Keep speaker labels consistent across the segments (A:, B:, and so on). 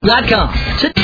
A: .com.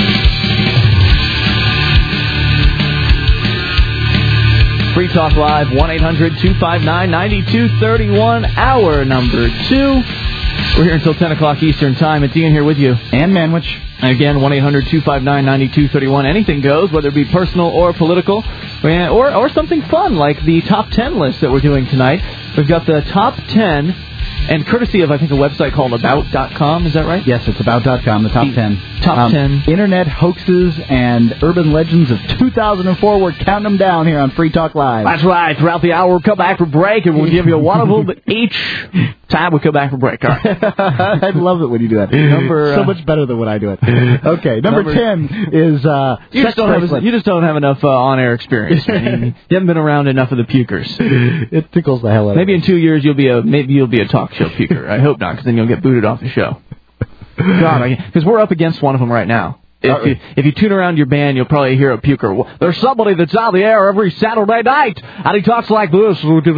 B: Free Talk Live, 1-800-259-9231, hour number 2. We're here until 10 o'clock Eastern Time. It's Ian here with you.
C: And Manwich.
B: Again, 1-800-259-9231. Anything goes, whether it be personal or political, or something fun like the top 10 list that we're doing tonight. We've got the top 10, and courtesy of, I think, a website called About.com. Is that right?
C: Yes, it's About.com, the top 10.
B: Top 10.
C: Internet hoaxes and urban legends of 2004. We're counting them down here on Free Talk Live.
B: That's right. Throughout the hour, we'll come back for break, and we'll give you one of them each time we come back for break. All right.
C: I love it when you do that. So much better than when I do it. Okay, number 10 is
B: you just don't have enough on-air experience. Man. You haven't been around enough of the pukers.
C: It tickles the hell out of me.
B: Maybe in 2 years you'll be a talk show puker. I hope not, because then you'll get booted off the show. God, because we're up against one of them right now. If you tune around your band, you'll probably hear a puker. There's somebody that's on the air every Saturday night, and he talks like this. That's what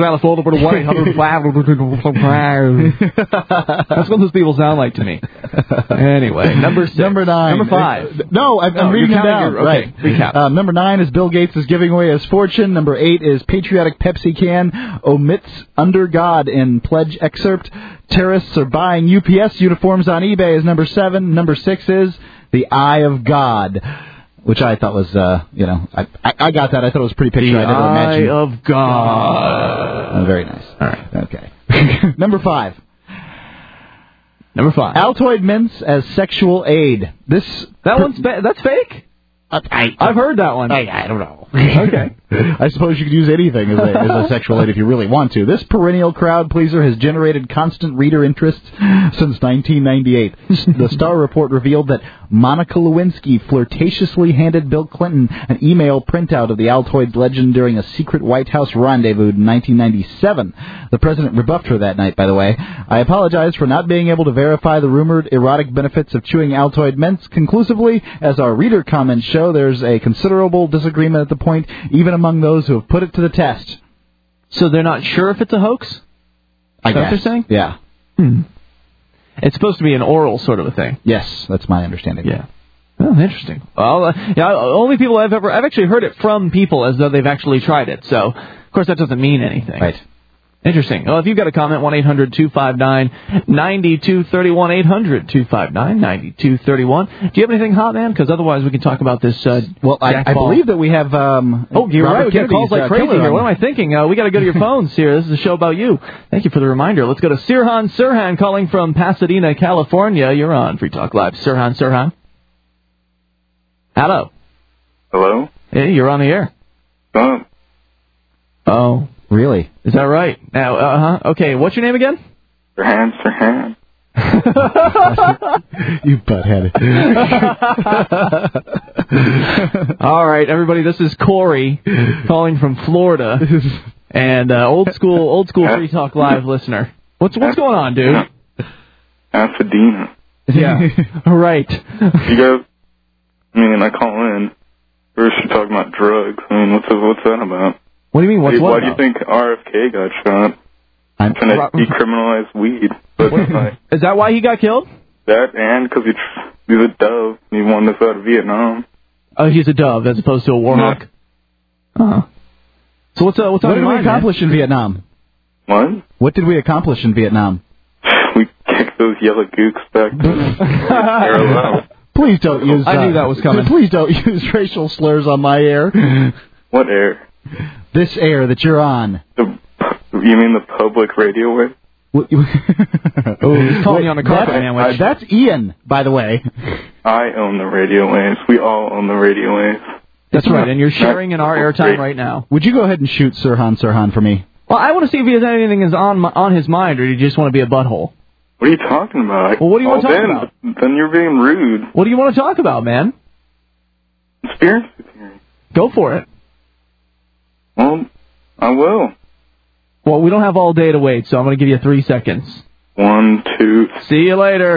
B: those people sound like to me. Anyway, number 6.
C: Number 9.
B: Number 5.
C: No, I'm reading it down.
B: Okay, recap.
C: Number 9 is Bill Gates is giving away his fortune. Number 8 is patriotic Pepsi can omits under God in pledge excerpt. Terrorists are buying UPS uniforms on eBay is number 7. Number 6 is The Eye of God, which I thought was, I got that. I thought it was pretty picture. I never imagined.
B: The Eye of God.
C: Very nice.
B: All right.
C: Okay. Number 5.
B: Number 5.
C: Altoid mints as sexual aid.
B: That's fake? I've heard that one.
C: I don't know.
B: Okay.
C: I suppose you could use anything as a sexual aid if you really want to. This perennial crowd pleaser has generated constant reader interest since 1998. The Star Report revealed that Monica Lewinsky flirtatiously handed Bill Clinton an email printout of the Altoids legend during a secret White House rendezvous in 1997. The president rebuffed her that night, by the way. I apologize for not being able to verify the rumored erotic benefits of chewing Altoid mints conclusively. As our reader comments show, there's a considerable disagreement at the point, even among those who have put it to the test.
B: So they're not sure if it's a hoax?
C: I guess.
B: What they're saying?
C: Yeah.
B: It's supposed to be an oral sort of a thing.
C: Yes, that's my understanding.
B: Yeah. Oh, interesting. Well, only people I've actually heard it from people as though they've actually tried it. So, of course, that doesn't mean anything.
C: Right.
B: Interesting. Well, if you've got a comment, 1-800-259-9231, 800-259-9231. Do you have anything hot, man? Because otherwise we can talk about this.
C: I believe that we have.
B: You're right. We get calls like crazy here. What am I thinking? We got to go to your phones here. This is a show about you. Thank you for the reminder. Let's go to Sirhan calling from Pasadena, California. You're on Free Talk Live. Sirhan. Hello.
D: Hello?
B: Hey, you're on the air. Oh.
C: Really?
B: Is that right? Now, okay, what's your name again?
D: Sirhan.
C: You butthead.
B: All right, everybody, this is Corey calling from Florida, and old school Free Talk Live listener. What's going on, dude?
D: Pasadena.
B: Yeah. Right.
D: You guys, I call in. First you're talking about drugs. What's that about?
B: What do you mean?
D: Why do you think RFK got shot? I'm trying to decriminalize weed.
B: Is that why he got killed?
D: That and because he's a dove. He wanted us out of Vietnam.
B: Oh, he's a dove as opposed to a warhawk? Uh-huh. So what did we accomplish in Vietnam?
D: What?
C: What did we accomplish in Vietnam?
D: We kicked those yellow gooks back to
C: Please don't use...
B: I knew that was coming.
C: Please don't use racial slurs on my air.
D: What air?
C: This air that you're on.
D: You mean the public radio wave?
B: He's calling you on the carpet, man.
C: That's Ian, by the way.
D: I own the radio waves. We all own the radio waves.
B: That's right, and you're sharing in our airtime right now.
C: Would you go ahead and shoot Sirhan for me?
B: Well, I want to see if he has anything is on his mind, or do you just want to be a butthole?
D: What are you talking about?
B: Well, what do you want to talk about?
D: Then you're being rude.
B: What do you want to talk about, man?
D: Conspiracy theory.
B: Go for it.
D: Well, I will.
B: Well, we don't have all day to wait, so I'm going to give you 3 seconds.
D: 1, 2.
B: See you later.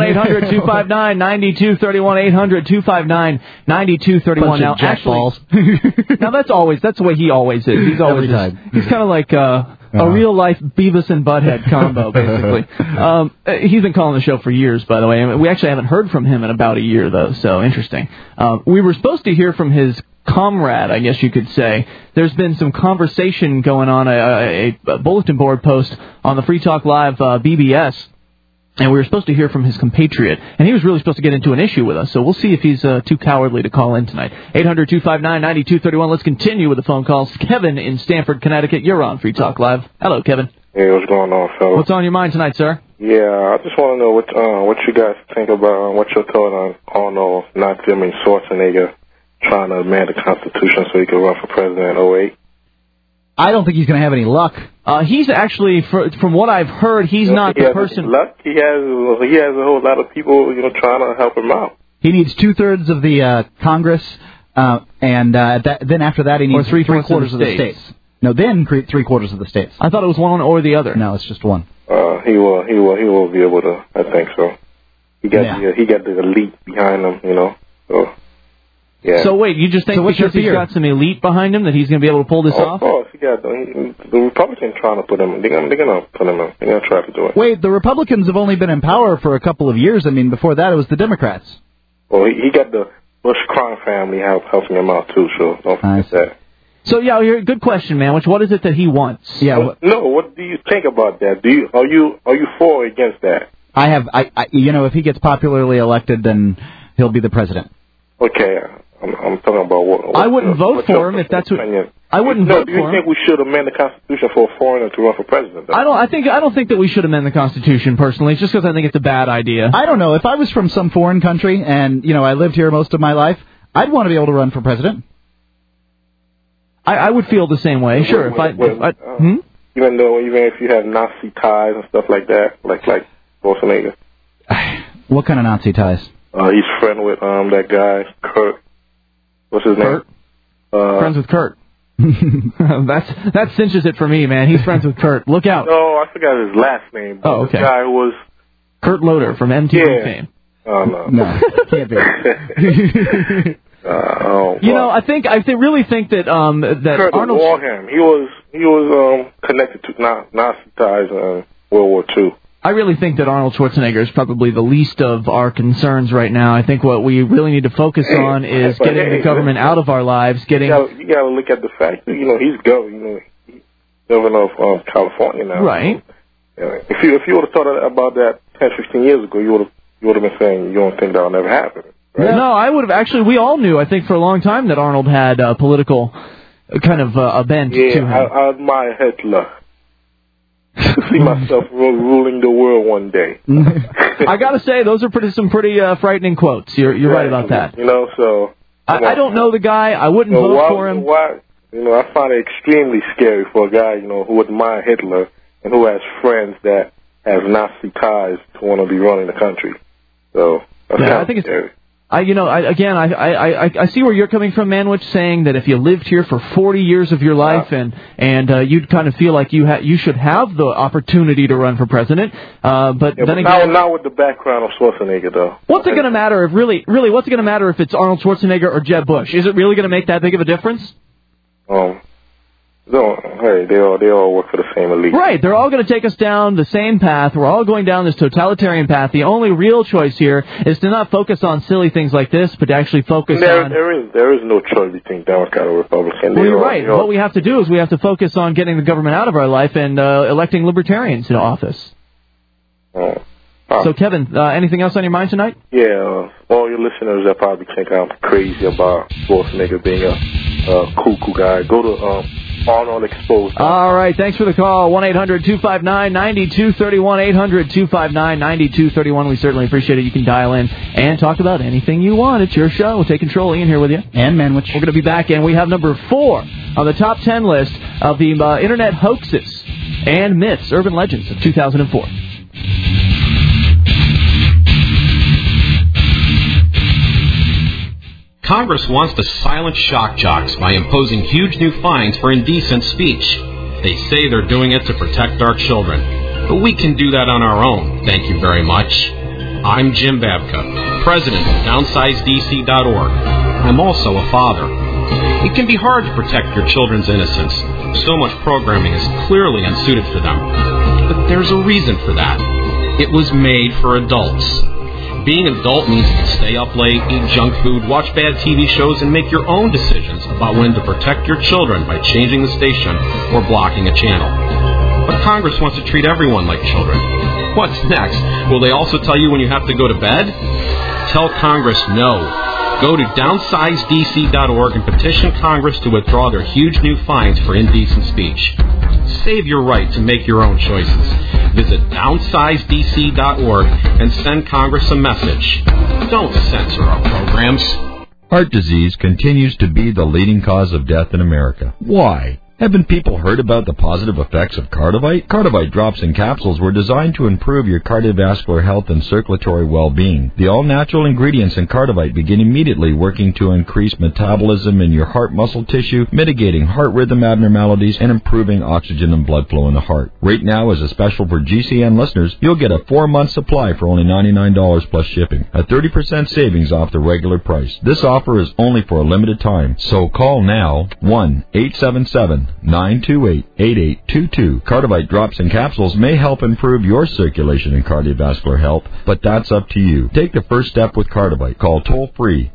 B: 1-800-259-9231. 800-259-9231.
C: Now,
B: now that's the way he always is. He's always
C: every time.
B: He's kind of like A real-life Beavis and Butthead combo, basically. He's been calling the show for years, by the way. And we actually haven't heard from him in about a year, though, so interesting. We were supposed to hear from his comrade, I guess you could say. There's been some conversation going on, a bulletin board post on the Free Talk Live BBS, and we were supposed to hear from his compatriot, and he was really supposed to get into an issue with us, so we'll see if he's too cowardly to call in tonight. 800-259-9231. Let's continue with the phone calls. Kevin in Stamford, Connecticut. You're on Free Talk Live. Hello, Kevin.
A: Hey, what's going on, fella?
B: What's on your mind tonight, sir?
A: Yeah, I just want to know what you guys think about, what's your thought on Arnold Nazi Schwarzenegger trying to amend the Constitution so he could run for president in 08?
C: I don't think he's going to have any luck.
B: He's actually, from what I've heard, he's not the person.
A: Luck. He has a whole lot of people, trying to help him out.
C: He needs 2/3 of the Congress, and then after that he needs 3/4 of the states. No, then 3/4 of the states.
B: I thought it was one or the other.
C: No, it's just one.
A: He will be able to. I think so. He got the elite behind him, So. Yeah.
B: So wait, you just think because he's got some elite behind him that he's going to be able to pull this off?
A: Of course, he got the Republicans trying to put him. They're going to put him in. They're going to try to do it.
C: Wait, the Republicans have only been in power for a couple of years. I mean, before that it was the Democrats.
A: Well, he got the Bush crime family helping him out too. So don't forget that.
B: So yeah, good question, man. What is it that he wants?
A: Yeah. No, what do you think about that? Are you for or against that?
C: If he gets popularly elected, then he'll be the president.
A: Okay. I'm talking about what
B: I wouldn't vote for him if that's what. I wouldn't vote for him.
A: Do you think we should amend the Constitution for a foreigner to run for president?
B: I don't think that we should amend the Constitution personally. It's just because I think it's a bad idea.
C: I don't know. If I was from some foreign country and I lived here most of my life, I'd want to be able to run for president.
B: I would feel the same way. Sure.
A: Even if you have Nazi ties and stuff like that, like Schwarzenegger.
C: What kind of Nazi ties?
A: He's friend with that guy Kurt. What's his name?
B: Friends with Kurt. that cinches it for me, man. He's friends with Kurt. Look out.
A: No, I forgot his last name.
B: Oh, okay.
A: The guy who was
B: Kurt Loder from MTV fame.
A: Oh no,
C: no, can't be.
B: I really think that
A: Kurt
B: Arnold
A: Warham. He was connected to Nazi ties in World War II.
B: I really think that Arnold Schwarzenegger is probably the least of our concerns right now. I think what we really need to focus on is getting the government out of our lives. You got
A: to look at the fact that he's governor of California now.
B: Right.
A: If you would have thought about that 10, 15 years ago, you would have been saying you don't think that'll never happen. Right?
B: No, I would have actually. We all knew, I think, for a long time that Arnold had a political kind of a bent to him.
A: I admire Hitler. See myself ruling the world one day.
B: I gotta say, those are some pretty frightening quotes. You're right about that.
A: So
B: I don't know the guy. I wouldn't vote for him.
A: I find it extremely scary for a guy who admire Hitler and who has friends that have Nazi ties to want to be running the country. So I think it's scary. I see where you're coming from, Manwich, saying that if you lived here for 40 years of your life and you'd kind of feel like you should have the opportunity to run for president, but then again, not with the background of Schwarzenegger, though.
B: What's it going to matter if really what's it going to matter if it's Arnold Schwarzenegger or Jeb Bush? Is it really going to make that big of a difference?
A: They all work for the same elite.
B: Right, they're all going to take us down the same path. We're all going down this totalitarian path. The only real choice here is to not focus on silly things like this, but to actually focus on...
A: There is no choice between Democrat or Republican.
B: Well, you're right. What we have to do is we have to focus on getting the government out of our life and electing libertarians into office. So, Kevin, anything else on your mind tonight?
A: Yeah, all your listeners that probably think I'm crazy about Schwarzenegger being a cool guy. Go to Arnold Exposed.
B: All right, thanks for the call. 1-800-259-9231, 800-259-9231. We certainly appreciate it. You can dial in and talk about anything you want. It's your show. We'll take control. Ian here with you.
C: And Manwich.
B: We're going to be back, and we have number 4 on the top 10 list of the Internet hoaxes and myths, urban legends of 2004.
E: Congress wants to silence shock jocks by imposing huge new fines for indecent speech. They say they're doing it to protect our children. But we can do that on our own, thank you very much. I'm Jim Babka, president of DownsizeDC.org. I'm also a father. It can be hard to protect your children's innocence. So much programming is clearly unsuited for them. But there's a reason for that. It was made for adults. Being an adult means you can stay up late, eat junk food, watch bad TV shows, and make your own decisions about when to protect your children by changing the station or blocking a channel. But Congress wants to treat everyone like children. What's next? Will they also tell you when you have to go to bed? Tell Congress no. Go to downsizedc.org and petition Congress to withdraw their huge new fines for indecent speech. Save your right to make your own choices. Visit downsizedc.org and send Congress a message. Don't censor our programs.
F: Heart disease continues to be the leading cause of death in America. Why? Haven't people heard about the positive effects of Cardivite? Cardivite drops and capsules were designed to improve your cardiovascular health and circulatory well-being. The all-natural ingredients in Cardivite begin immediately working to increase metabolism in your heart muscle tissue, mitigating heart rhythm abnormalities, and improving oxygen and blood flow in the heart. Right now, as a special for GCN listeners, you'll get a 4-month supply for only $99 plus shipping, a 30% savings off the regular price. This offer is only for a limited time, so call now, 1-877-928-8822. Cardivite drops and capsules may help improve your circulation and cardiovascular health, but that's up to you. Take the first step with Cardivite. Call toll-free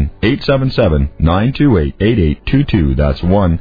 F: 1-877-928-8822. That's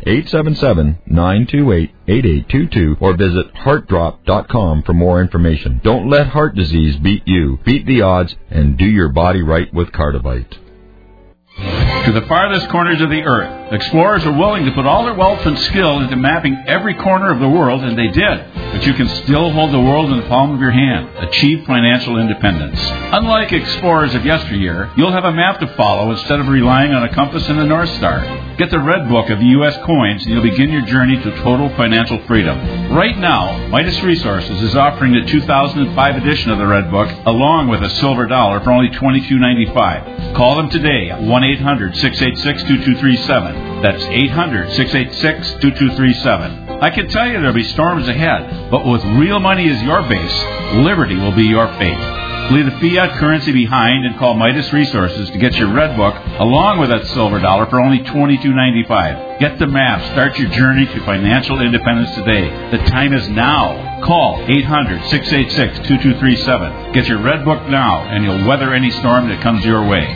F: 1-877-928-8822. Or visit heartdrop.com for more information. Don't let heart disease beat you. Beat the odds and do your body right with Cardivite.
G: To the farthest corners of the earth, explorers are willing to put all their wealth and skill into mapping every corner of the world, and they did. But you can still hold the world in the palm of your hand. Achieve financial independence. Unlike explorers of yesteryear, you'll have a map to follow instead of relying on a compass and a North Star. Get the Red Book of U.S. coins, and you'll begin your journey to total financial freedom. Right now, Midas Resources is offering the 2005 edition of the Red Book, along with a silver dollar for only $22.95. Call them today at 1-800-686-2237. That's 800-686-2237. I can tell you there'll be storms ahead, but with real money as your base, liberty will be your fate. Leave the fiat currency behind and call Midas Resources to get your Red Book along with that silver dollar for only $22.95. Get the map. Start your journey to financial independence today. The time is now. Call 800-686-2237. Get your Red Book now, and you'll weather any storm that comes your way.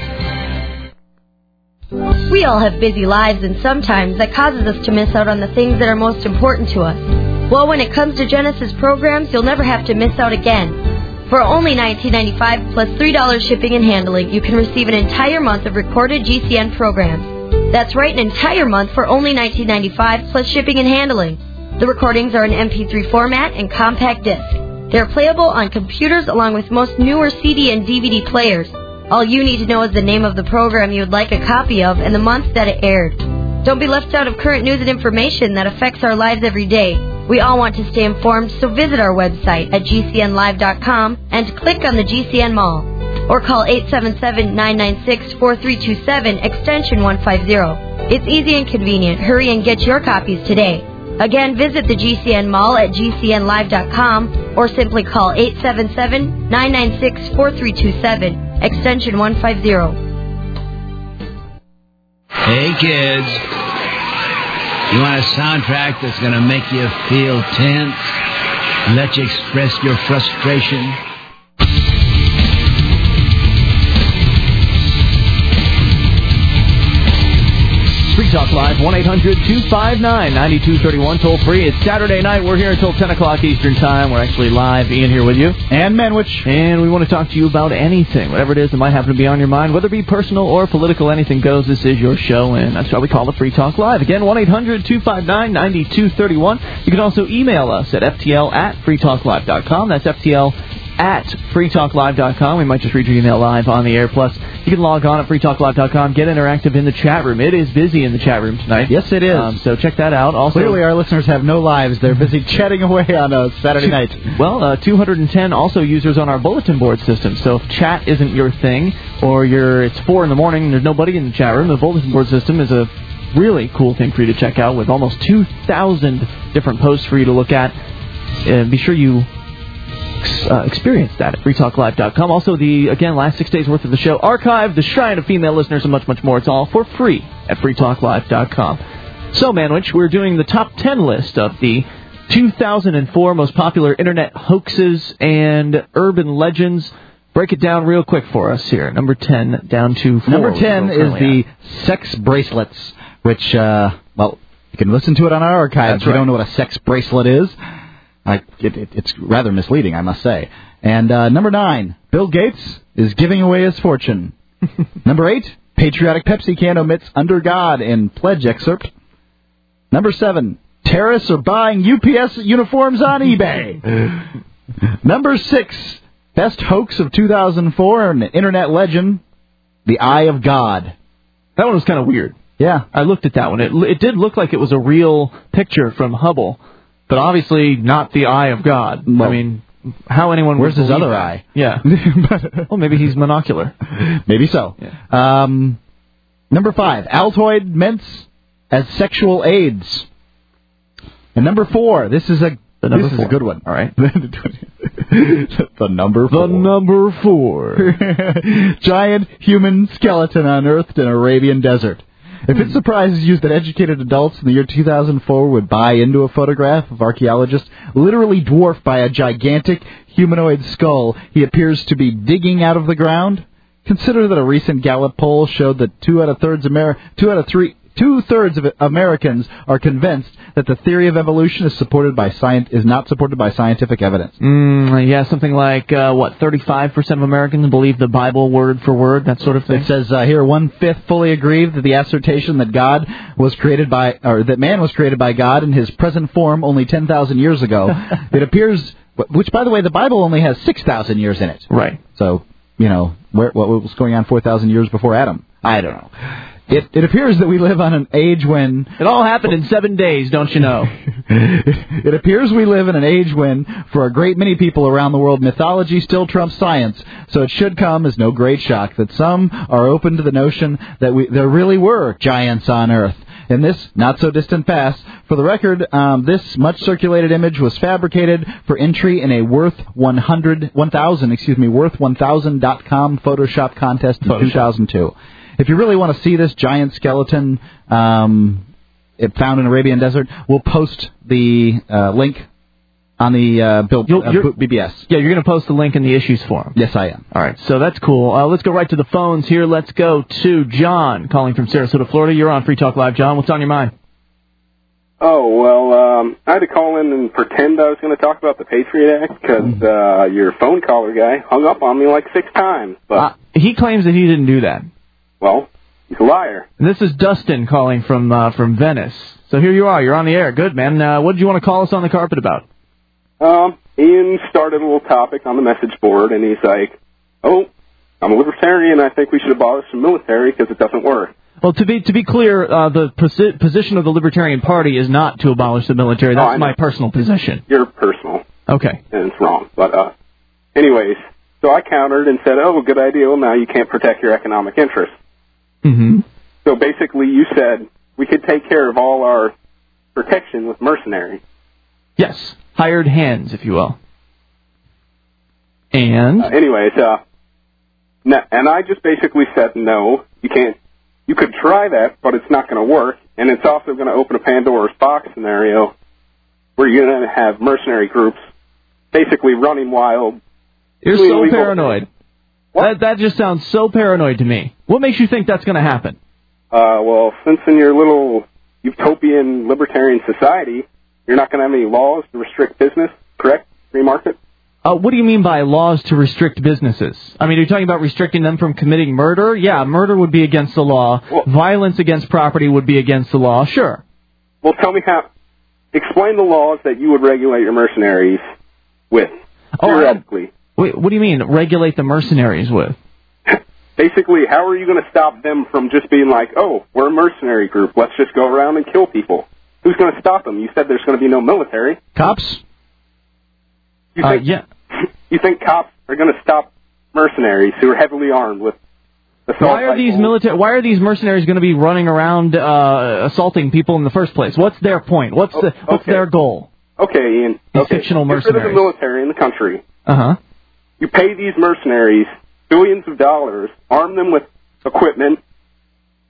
H: We all have busy lives, and sometimes that causes us to miss out on the things that are most important to us. Well, when it comes to Genesis programs, you'll never have to miss out again. For only $19.95 plus $3 shipping and handling, you can receive an entire month of recorded GCN programs. That's right, an entire month for only $19.95 plus shipping and handling. The recordings are in MP3 format and compact disc. They're playable on computers along with most newer CD and DVD players. All you need to know is the name of the program you would like a copy of and the month that it aired. Don't be left out of current news and information that affects our lives every day. We all want to stay informed, so visit our website at gcnlive.com and click on the GCN Mall. Or call 877-996-4327, extension 150. It's easy and convenient. Hurry and get your copies today. Again, visit the GCN Mall at gcnlive.com or simply call 877-996-4327, extension 150.
I: Hey, kids. You want a soundtrack that's going to make you feel tense? Let you express your frustration?
B: Free Talk Live, 1-800-259-9231, toll free. It's Saturday night. We're here until 10 o'clock Eastern Time. We're actually live. Ian here with you.
C: And Manwich.
B: And we want to talk to you about anything, whatever it is that might happen to be on your mind, whether it be personal or political, anything goes. This is your show, and that's why we call it Free Talk Live. Again, 1-800-259-9231. You can also email us at ftl@freetalklive.com. That's ftl@freetalklive.com. We might just read your email live on the air. Plus, you can log on at freetalklive.com, get interactive in the chat room. It is busy in the chat room tonight.
C: Yes, it is.
B: So check that out. Also,
C: clearly, our listeners have no lives. They're busy chatting away on a Saturday night.
B: Well, 210 also users on our bulletin board system. So if chat isn't your thing, or it's 4 in the morning and there's nobody in the chat room, the bulletin board system is a really cool thing for you to check out with almost 2,000 different posts for you to look at. Be sure you experience that at freetalklive.com. Also, last 6 days worth of the show archived, the Shrine of Female Listeners, and much, much more. It's all for free at freetalklive.com. So, Manwich, we're doing the top 10 list of the 2004 most popular internet hoaxes and urban legends. Break it down real quick for us here. Number 10 down to 4.
C: Number 10 is the sex bracelets, which, you can listen to it on our archives. We don't know what a sex bracelet is. It's rather misleading, I must say. And number 9, Bill Gates is giving away his fortune. Number 8, patriotic Pepsi can omits "under God" in pledge excerpt. Number 7, terrorists are buying UPS uniforms on eBay. Number 6, best hoax of 2004, an internet legend, the Eye of God.
B: That one was kind of weird.
C: Yeah.
B: I looked at that one. It did look like it was a real picture from Hubble, but obviously not the Eye of God.
C: Well,
B: I mean, how anyone
C: where's
B: would
C: his other
B: that?
C: eye?
B: Yeah. Well, maybe he's monocular.
C: Maybe so.
B: Yeah.
C: Number 5, Altoid mints as sexual aids. And number 4, this is a good one.
B: All right.
C: The number 4.
B: The number 4.
C: Giant human skeleton unearthed in Arabian desert. If it surprises you that educated adults in the year 2004 would buy into a photograph of archaeologists literally dwarfed by a gigantic humanoid skull he appears to be digging out of the ground, consider that a recent Gallup poll showed that two-thirds of Americans are convinced that the theory of evolution is not supported by scientific evidence.
B: Yeah, something like 35% of Americans believe the Bible word for word, that sort of thing.
C: It says here 1/5 fully agree that the assertion that man was created by God in his present form only 10,000 years ago. It appears, which by the way, the Bible only has 6,000 years in it.
B: Right.
C: So what was going on 4,000 years before Adam? I don't know. It appears that we live on an age when...
B: It all happened in 7 days, don't you know?
C: It appears we live in an age when, for a great many people around the world, mythology still trumps science, so it should come as no great shock that some are open to the notion that there really were giants on Earth. In this not-so-distant past, for the record, this much-circulated image was fabricated for entry in a worth1,000.com Photoshop contest in 2002. If you really want to see this giant skeleton found in Arabian desert, we'll post the link on the BBS.
B: Yeah, you're going to post the link in the issues forum.
C: Yes, I am.
B: All right, so that's cool. Let's go right to the phones here. Let's go to John, calling from Sarasota, Florida. You're on Free Talk Live. John, what's on your mind?
J: Oh, well, I had to call in and pretend I was going to talk about the Patriot Act because your phone caller guy hung up on me like 6 times. But
B: he claims that he didn't do that.
J: Well, he's a liar.
B: And this is Dustin calling from Venice. So here you are. You're on the air. Good, man. What did you want to call us on the carpet about?
J: Ian started a little topic on the message board, and he's like, "Oh, I'm a libertarian. I think we should abolish the military because it doesn't work."
B: Well, to be clear, the position of the Libertarian Party is not to abolish the military. That's my personal position.
J: Your personal.
B: Okay.
J: And it's wrong. But anyways, so I countered and said, "Oh, good idea. Well, now you can't protect your economic interests."
B: Mm-hmm.
J: So basically, you said we could take care of all our protection with mercenaries.
B: Yes, hired hands, if you will. And?
J: Anyways, and I just basically said, no, you can't. You could try that, but it's not going to work, and it's also going to open a Pandora's box scenario where you're going to have mercenary groups basically running wild.
B: You're so paranoid. That just sounds so paranoid to me. What makes you think that's going to happen?
J: Well, since in your little utopian libertarian society, you're not going to have any laws to restrict business, correct? Free market?
B: What do you mean by laws to restrict businesses? I mean, are you talking about restricting them from committing murder? Yeah, murder would be against the law. Well, violence against property would be against the law, sure.
J: Well, tell me explain the laws that you would regulate your mercenaries with, theoretically.
B: Wait, what do you mean, regulate the mercenaries with?
J: Basically, how are you going to stop them from just being like, oh, we're a mercenary group, let's just go around and kill people? Who's going to stop them? You said there's going to be no military.
C: Cops?
J: Yeah. You think cops are going to stop mercenaries who are heavily armed with assault rifles?
B: Why are these mercenaries going to be running around assaulting people in the first place? What's their point? What's their goal?
J: Okay, Ian.
B: Fictional mercenaries.
J: Get rid of the military in the country.
B: Uh-huh.
J: You pay these mercenaries billions of dollars, arm them with equipment,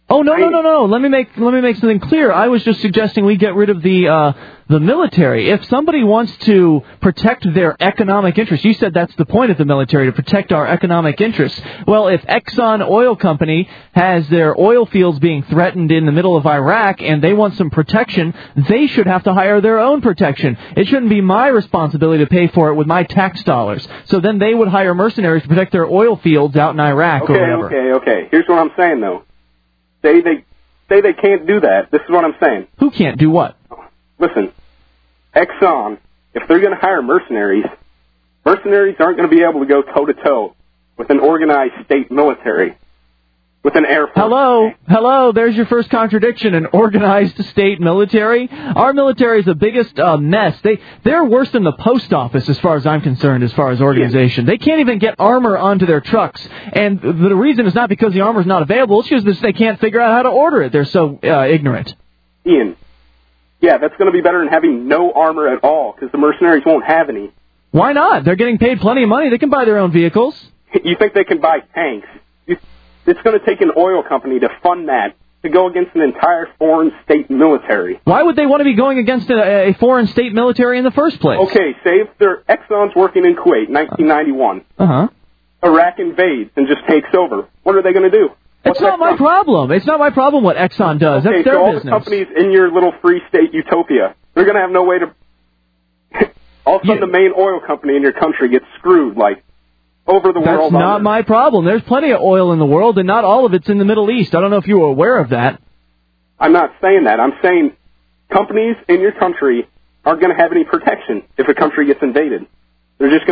B: Oh, no. Let me make something clear. I was just suggesting we get rid of the military. If somebody wants to protect their economic interests, you said that's the point of the military, to protect our economic interests. Well, if Exxon Oil Company has their oil fields being threatened in the middle of Iraq and they want some protection, they should have to hire their own protection. It shouldn't be my responsibility to pay for it with my tax dollars. So then they would hire mercenaries to protect their oil fields out in Iraq or whatever.
J: Okay. Here's what I'm saying, though. Say they can't do that. This is what I'm saying.
B: Who can't do what?
J: Listen, Exxon, if they're going to hire mercenaries aren't going to be able to go toe-to-toe with an organized state military, with an air force.
B: Hello, there's your first contradiction, an organized state military. Our military is the biggest mess. They're worse than the post office as far as I'm concerned, as far as organization. They can't even get armor onto their trucks. And the reason is not because the armor's not available, it's just they can't figure out how to order it. They're so ignorant.
J: Ian, yeah, that's going to be better than having no armor at all, because the mercenaries won't have any.
B: Why not? They're getting paid plenty of money. They can buy their own vehicles.
J: You think they can buy tanks? It's going to take an oil company to fund that, to go against an entire foreign state military.
B: Why would they want to be going against a foreign state military in the first place?
J: Okay, say if Exxon's working in Kuwait, 1991. Iraq invades and just takes over. What are they going to do?
B: It's not my problem. It's not my problem what Exxon does.
J: Okay,
B: that's their
J: so all
B: business.
J: The companies in your little free state utopia, they're going to have no way to... all of a sudden, the main oil company in your country gets screwed, like, over the world.
B: That's not my problem. There's plenty of oil in the world, and not all of it's in the Middle East. I don't know if you were aware of that.
J: I'm not saying that. I'm saying companies in your country aren't going to have any protection if a country gets invaded. They're just going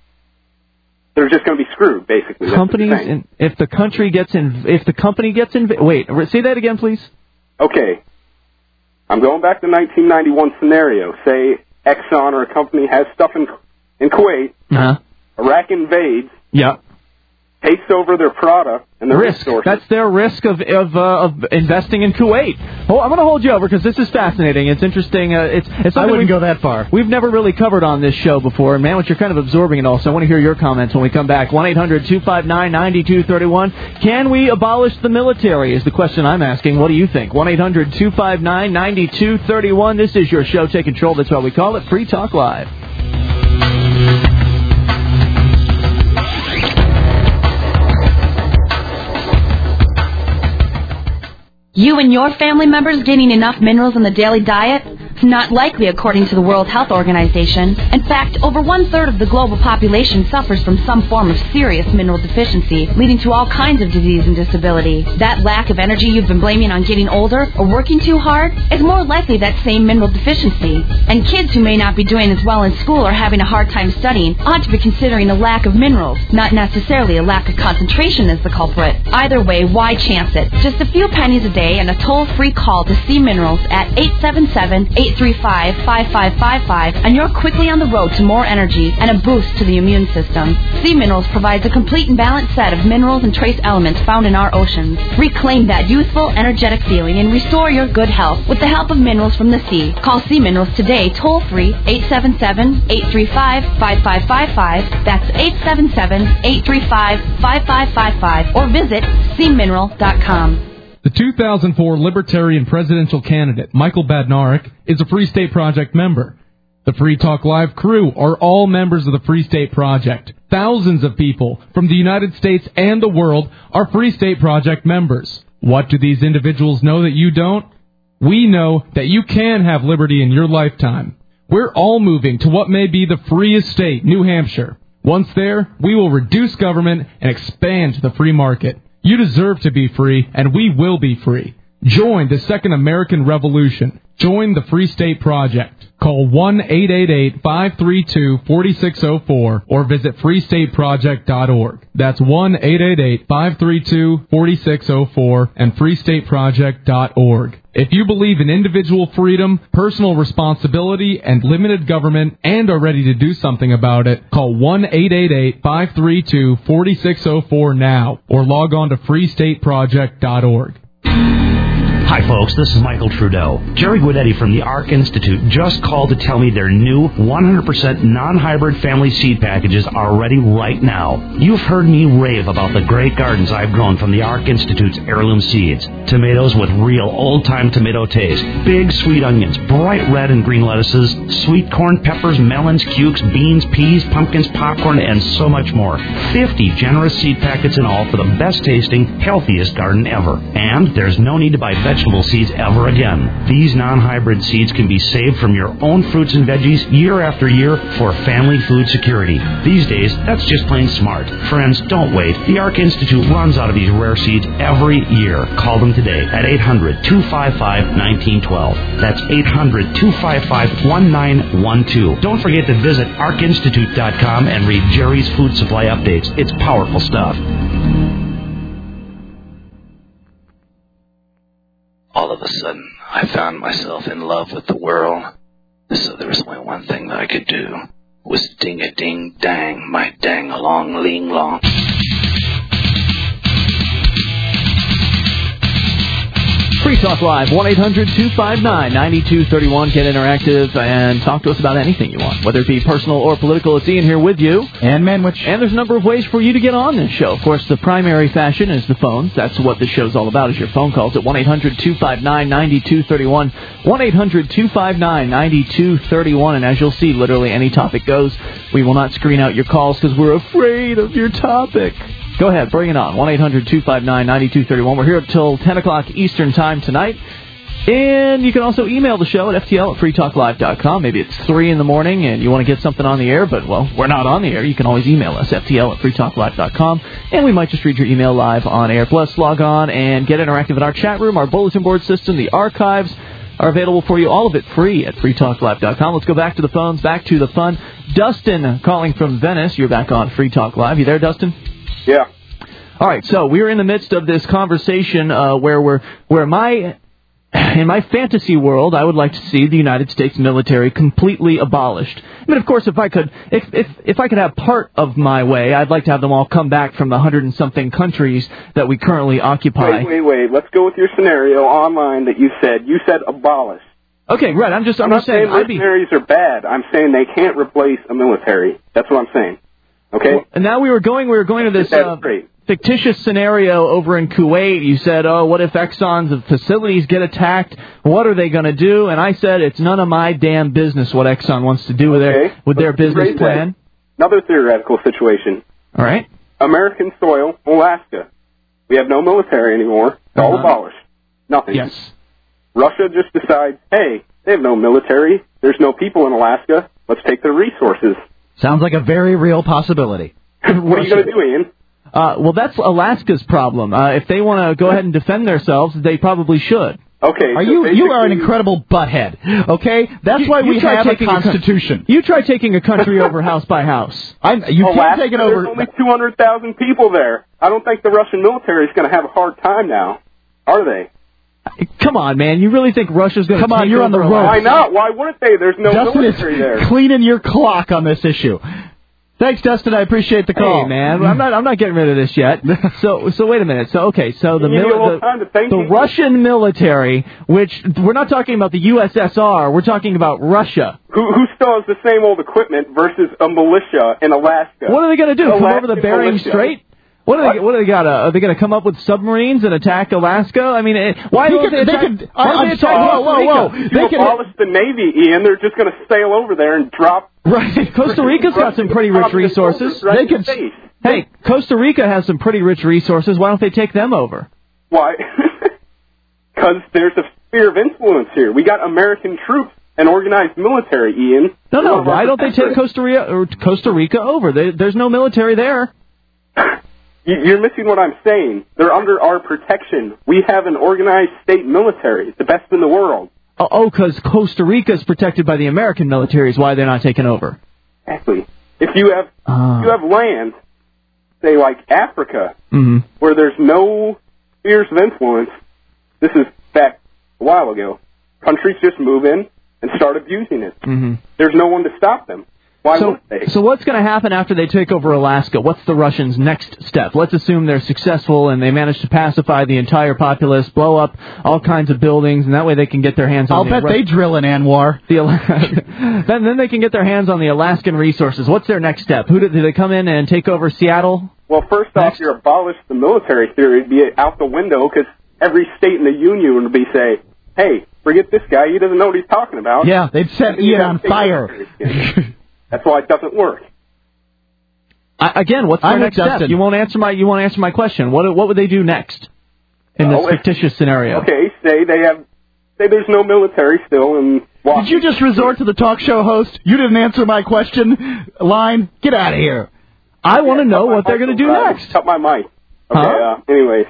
J: to be screwed, basically.
B: Companies, if the company gets invaded. Wait, say that again, please.
J: Okay. I'm going back to the 1991 scenario. Say Exxon or a company has stuff in Kuwait. Iraq invades.
B: Yeah.
J: Takes over their product and their
B: risk.
J: Resources.
B: That's their risk of investing in Kuwait. Oh, I'm going to hold you over because this is fascinating. It's interesting. It's
C: I wouldn't go that far.
B: We've never really covered on this show before, and man, you're kind of absorbing it all. So I want to hear your comments when we come back. 1-800-259-9231. Can we abolish the military? Is the question I'm asking. What do you think? 1-800-259-9231. This is your show. Take control. That's why we call it Free Talk Live.
K: You and your family members getting enough minerals in the daily diet? Not likely, according to the World Health Organization. In fact, over 1/3 of the global population suffers from some form of serious mineral deficiency, leading to all kinds of disease and disability. That lack of energy you've been blaming on getting older or working too hard is more likely that same mineral deficiency. And kids who may not be doing as well in school or having a hard time studying ought to be considering a lack of minerals, not necessarily a lack of concentration as the culprit. Either way, why chance it? Just a few pennies a day and a toll-free call to Sea Minerals at 877-835-5555, and you're quickly on the road to more energy and a boost to the immune system. Sea Minerals provides a complete and balanced set of minerals and trace elements found in our oceans. Reclaim that youthful, energetic feeling and restore your good health with the help of minerals from the sea. Call Sea Minerals today, toll-free, 877-835-5555. That's 877-835-5555, or visit seamineral.com.
L: The 2004 Libertarian presidential candidate, Michael Badnarik, is a Free State Project member. The Free Talk Live crew are all members of the Free State Project. Thousands of people from the United States and the world are Free State Project members. What do these individuals know that you don't? We know that you can have liberty in your lifetime. We're all moving to what may be the freest state, New Hampshire. Once there, we will reduce government and expand the free market. You deserve to be free, and we will be free. Join the Second American Revolution. Join the Free State Project. Call 1-888-532-4604 or visit freestateproject.org. That's 1-888-532-4604 and freestateproject.org. If you believe in individual freedom, personal responsibility, and limited government, and are ready to do something about it, call 1-888-532-4604 now or log on to freestateproject.org.
M: Hi, folks. This is Michael Trudeau. Jerry Guidetti from the ARC Institute just called to tell me their new 100% non-hybrid family seed packages are ready right now. You've heard me rave about the great gardens I've grown from the ARC Institute's heirloom seeds. Tomatoes with real old-time tomato taste. Big sweet onions, bright red and green lettuces, sweet corn, peppers, melons, cukes, beans, peas, pumpkins, popcorn, and so much more. 50 generous seed packets in all for the best-tasting, healthiest garden ever. And there's no need to buy vegetable seeds ever again. These non-hybrid seeds can be saved from your own fruits and veggies year after year for family food security. These days, that's just plain smart. Friends, don't wait. The ARC Institute runs out of these rare seeds every year. Call them today at 800-255-1912. That's 800-255-1912. Don't forget to visit arcinstitute.com and read Jerry's food supply updates. It's powerful stuff.
N: All of a sudden, I found myself in love with the world. So there was only one thing that I could do, was ding-a-ding-dang, my dang-along-ling-long.
B: Free Talk Live, 1-800-259-9231. Get interactive and talk to us about anything you want, whether it be personal or political. It's Ian here with you.
C: And Manwich.
B: And there's a number of ways for you to get on this show. Of course, the primary fashion is the phones. That's what this show's all about, is your phone calls at 1-800-259-9231. 1-800-259-9231. And as you'll see, literally any topic goes. We will not screen out your calls because we're afraid of your topic. Go ahead, bring it on. 1-800-259-9231. We're here until 10 o'clock Eastern Time tonight. And you can also email the show at ftl@freetalklive.com. Maybe it's 3 in the morning and you want to get something on the air, but, well, we're not on the air. You can always email us, ftl@freetalklive.com. And we might just read your email live on air. Plus, log on and get interactive in our chat room, our bulletin board system, the archives are available for you. All of it free at freetalklive.com. Let's go back to the phones, back to the fun. Dustin calling from Venice. You're back on Free Talk Live. You there, Dustin?
J: Yeah.
B: All right, so we're in the midst of this conversation where in my fantasy world, I would like to see the United States military completely abolished. I mean, of course, if I could have part of my way, I'd like to have them all come back from the 100 and something countries that we currently occupy.
J: Wait. Let's go with your scenario online that you said. You said abolish.
B: Okay, right. I'm not
J: saying mercenaries are bad. I'm saying they can't replace a military. That's what I'm saying. Okay.
B: Well, and now we were going to this fictitious scenario over in Kuwait. You said, oh, what if Exxon's facilities get attacked? What are they going to do? And I said, it's none of my damn business what Exxon wants to do with their business plan.
J: Another theoretical situation.
B: All right.
J: American soil, Alaska. We have no military anymore. It's all abolished. Nothing.
B: Yes.
J: Russia just decides, hey, they have no military. There's no people in Alaska. Let's take their resources.
C: Sounds like a very real possibility.
J: What are you going to do, Ian?
B: Well, that's Alaska's problem. If they want to go ahead and defend themselves, they probably should.
J: Okay.
C: You are an incredible butthead. Okay, that's why we have a constitution.
B: You try taking a country over house by house.
C: Can't take it over.
J: There's only 200,000 people there. I don't think the Russian military is going to have a hard time now, are they?
B: Come on, man. You really think Russia's going to
C: take over? Come on, you're on the road.
J: Why not? Why wouldn't they? There's no military there.
C: Dustin is cleaning your clock on this issue. Thanks, Dustin. I appreciate the call.
B: Hey, man. I'm not getting rid of this yet. So wait a minute. So the Russian military, which we're not talking about the USSR, we're talking about Russia.
J: Who still has the same old equipment versus a militia in Alaska?
B: What are they going to do? Come over the Bering Strait? What do they got? Are they going to come up with submarines and attack Alaska? I mean, why don't they attack?
J: Whoa! They can abolish the Navy, Ian. They're just going to sail over there and drop.
B: Right. Costa Rica's got some pretty rich resources. Hey, Costa Rica has some pretty rich resources. Why don't they take them over?
J: Why? Because there's a sphere of influence here. We got American troops. An organized military, Ian.
B: No. Why don't they take Costa Rica over? There's no military there.
J: You're missing what I'm saying. They're under our protection. We have an organized state military, the best in the world.
B: Oh, because Costa Rica is protected by the American military is why they're not taking over.
J: Exactly. If you have land, say like Africa, where there's no spheres of influence, this is back a while ago, countries just move in and start abusing it. There's no one to stop them. Why would they?
B: So what's going to happen after they take over Alaska? What's the Russians' next step? Let's assume they're successful and they manage to pacify the entire populace, blow up all kinds of buildings, and that way they can get their hands on
C: I'll bet they drill in Anwar.
B: Then they can get their hands on the Alaskan resources. What's their next step? Do they come in and take over Seattle?
J: Well, first off, you abolish the military theory, it'd be out the window, because every state in the Union would be say, hey, forget this guy, he doesn't know what he's talking about.
C: Yeah, they'd set Ian on fire.
J: That's why it doesn't work.
B: Again, what's their next step? You won't answer my question. What would they do next in this fictitious scenario?
J: Okay, say there's no military still in Washington.
C: Did you just resort to the talk show host? You didn't answer my question line? Get out of here.
B: I want to know what they're going to do next.
J: Cut my mic. Okay, anyways.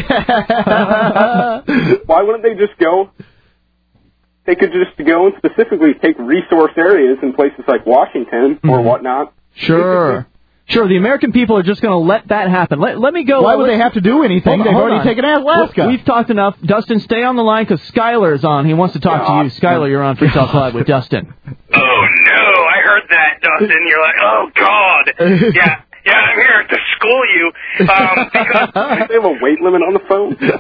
J: Why wouldn't they just go? They could just go and specifically take resource areas in places like Washington or whatnot.
B: Sure. The American people are just going to let that happen. Let me go.
C: Why would they have to do anything? They've already taken Alaska.
B: We've talked enough. Dustin, stay on the line because Skyler's on. He wants to talk to you. Skyler, you're on Free Talk Live with Dustin.
O: Oh, no. I heard that, Dustin. You're like, oh, God. Yeah, I'm here to school you. Because
J: they have a weight limit on the phone.
O: When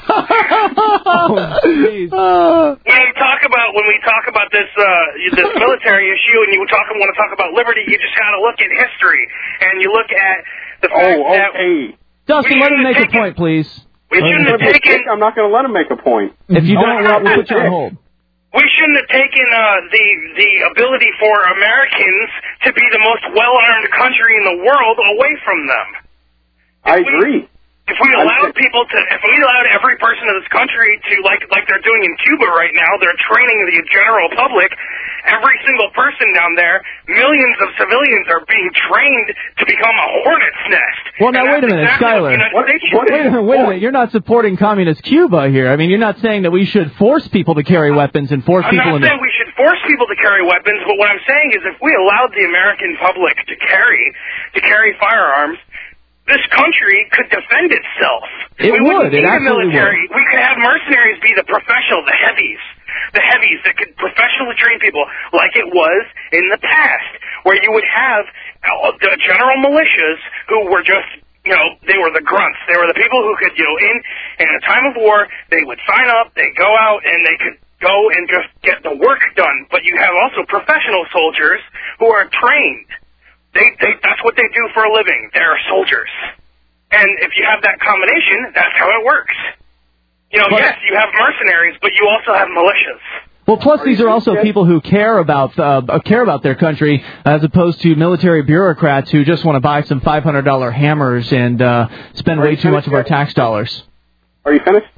O: we talk about this military issue, and you want to talk about liberty, you just got to look at history, and you look at the fact that.
B: Dustin, let him make a point, please.
J: We shouldn't have taken. I'm not going to let him make a point.
B: If you don't, we'll put you on hold.
O: We shouldn't have taken the ability for Americans to be the most well-armed country in the world away from them.
J: I agree.
O: If we allowed every person in this country to, like they're doing in Cuba right now, they're training the general public. Every single person down there, millions of civilians are being trained to become a hornet's nest.
B: Well, now, wait a minute, Skyler. Wait a minute. You're not supporting communist Cuba here. I mean, you're not saying that we should force people to carry weapons and force people
O: I'm not saying we should force people to carry weapons, but what I'm saying is if we allowed the American public to carry firearms, this country could defend itself.
B: It would. It absolutely
O: would. We could have mercenaries be the professional, the heavies that could professionally train people like it was in the past, where you would have the general militias who were just, they were the grunts. They were the people who could, in a time of war, they would sign up, they'd go out, and they could go and just get the work done. But you have also professional soldiers who are trained. That's what they do for a living. They're soldiers. And if you have that combination, that's how it works. Yes, you have mercenaries, but you also have militias.
B: Well, plus these are also people who care about their country, as opposed to military bureaucrats who just want to buy some $500 hammers and spend way too much of our tax dollars.
J: Are you finished?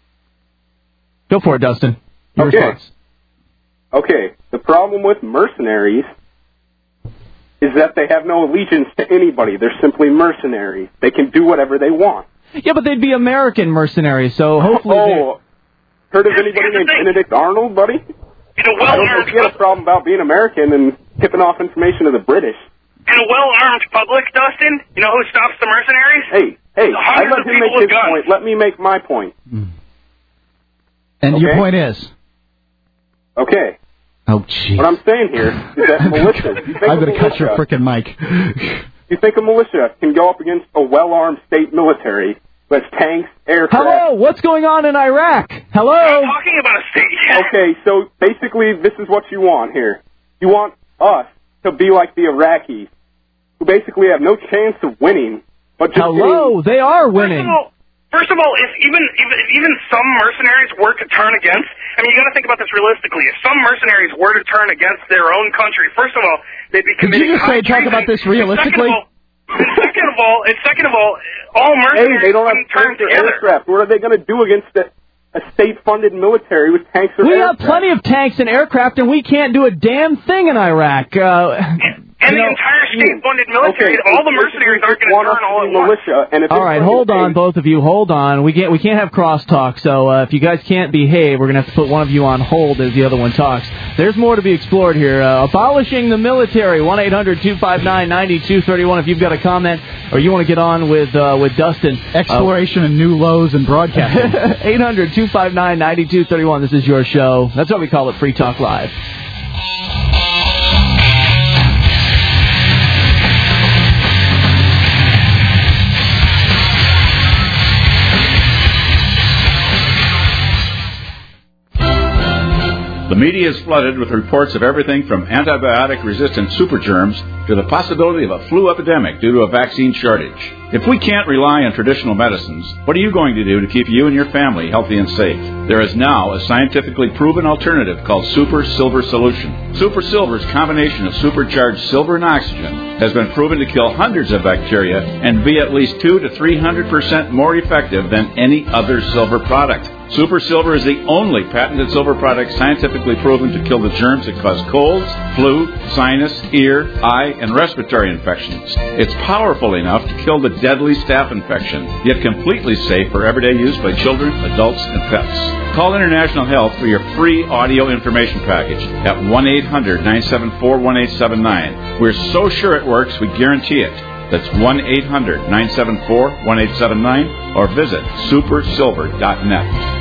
B: Go for it, Dustin. Your response.
J: Okay. The problem with mercenaries is that they have no allegiance to anybody. They're simply mercenaries. They can do whatever they want.
B: Yeah, but they'd be American mercenaries, so hopefully
J: heard of anybody named Benedict Arnold, buddy? I don't know if you had a problem about being American and tipping off information to the British.
O: In a well-armed public, Dustin, you know who stops the mercenaries?
J: Hey, I let him make his point. Let me make my point.
C: And your point is?
J: Okay.
C: Oh, jeez.
J: What I'm saying here is that militias...
C: I'm going to cut your frickin' mic.
J: You think a militia can go up against a well-armed state military with tanks, aircraft...
B: Hello, what's going on in Iraq? Hello?
O: I'm talking about a state yet.
J: Okay, so basically this is what you want here. You want us to be like the Iraqis, who basically have no chance of winning, but just...
B: Hello, they are winning.
O: First of all, if even some mercenaries were to turn against, I mean, you got to think about this realistically. If some mercenaries were to turn against their own country, first of all, they'd be committing high treason.
C: Did you just say talk about this realistically?
O: Second of all, all mercenaries
J: they don't have tanks or aircraft. What are they going to do against a state-funded military with tanks or aircraft?
B: We have plenty of tanks and aircraft, and we can't do a damn thing in Iraq.
O: And the entire state-funded military, all the mercenaries aren't going to turn all at once.
B: All right, hold on, both of you, hold on. We can't have crosstalk, so if you guys can't behave, we're going to have to put one of you on hold as the other one talks. There's more to be explored here. Abolishing the military, 1-800-259-9231 if you've got a comment or you want to get on with Dustin.
C: Exploration of new lows in broadcasting.
B: 800-259-9231, this is your show. That's why we call it Free Talk Live.
G: The media is flooded with reports of everything from antibiotic-resistant supergerms to the possibility of a flu epidemic due to a vaccine shortage. If we can't rely on traditional medicines, what are you going to do to keep you and your family healthy and safe? There is now a scientifically proven alternative called Super Silver Solution. Super Silver's combination of supercharged silver and oxygen has been proven to kill hundreds of bacteria and be at least 200 to 300% more effective than any other silver product. Super Silver is the only patented silver product scientifically proven to kill the germs that cause colds, flu, sinus, ear, eye, and respiratory infections. It's powerful enough to kill the deadly staph infection, yet completely safe for everyday use by children, adults, and pets. Call International Health for your free audio information package at 1-800-974-1879. We're so sure it works, we guarantee it. That's 1-800-974-1879 or visit supersilver.net.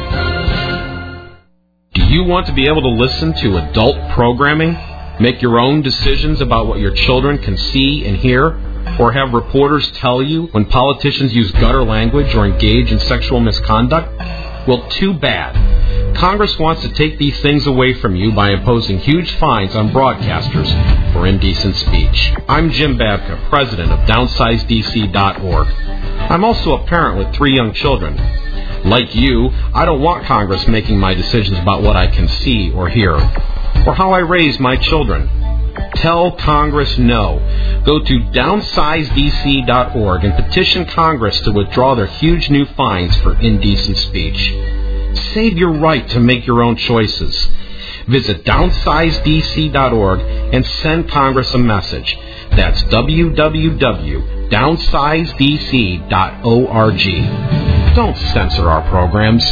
E: Do you want to be able to listen to adult programming? Make your own decisions about what your children can see and hear? Or have reporters tell you when politicians use gutter language or engage in sexual misconduct? Well, too bad. Congress wants to take these things away from you by imposing huge fines on broadcasters for indecent speech. I'm Jim Babka, president of DownsizeDC.org. I'm also a parent with 3 young children. Like you, I don't want Congress making my decisions about what I can see or hear, or how I raise my children. Tell Congress no. Go to DownsizeDC.org and petition Congress to withdraw their huge new fines for indecent speech. Save your right to make your own choices. Visit DownsizeDC.org and send Congress a message. That's www.downsizedc.org. Don't censor our programs.